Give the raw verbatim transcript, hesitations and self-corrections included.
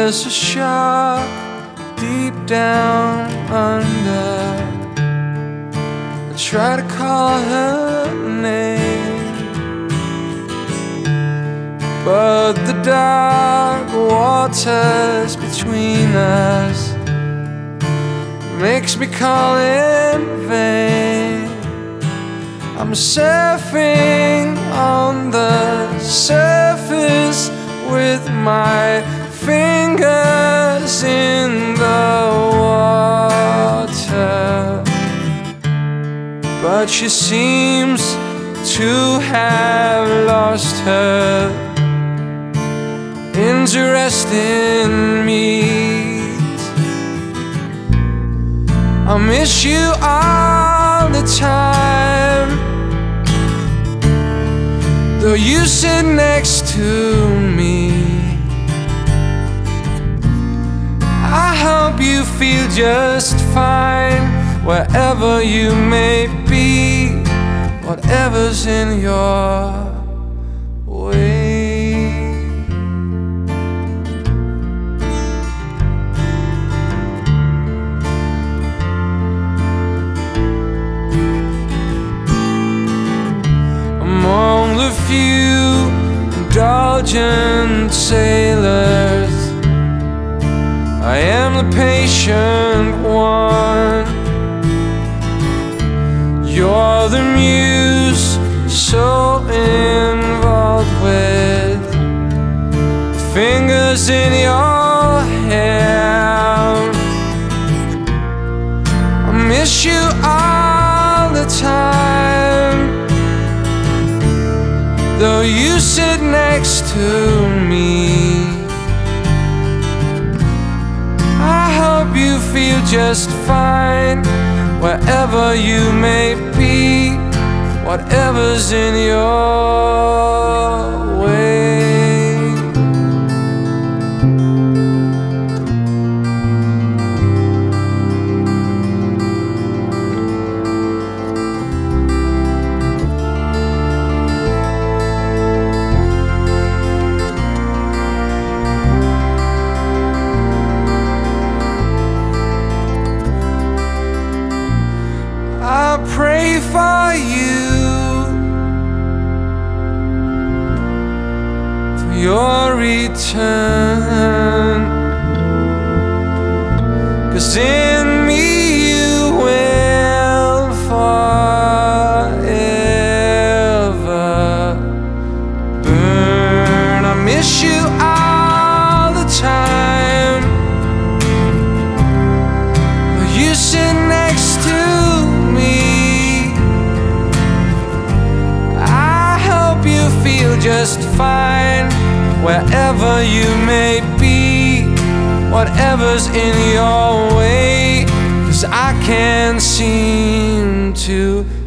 there's a shark deep down under. I try to call her name, but the dark waters between us makes me call in vain. I'm surfing on the surface with my fingers in the water, but she seems to have lost her interest in me. I miss you all the time, though you sit next to me. I hope you feel just fine wherever you may be, whatever's in your way. Among the few indulgent sailors, I am the patient one. You're the muse so involved with the fingers in your hair. I miss you all the time, though you sit next to me. I hope you feel just fine wherever you may be, whatever's in your way. I pray for you, for your return, 'cause in me you will forever burn. I miss you all the time, but you sit next to just fine wherever you may be, whatever's in your way, 'cause I can't seem to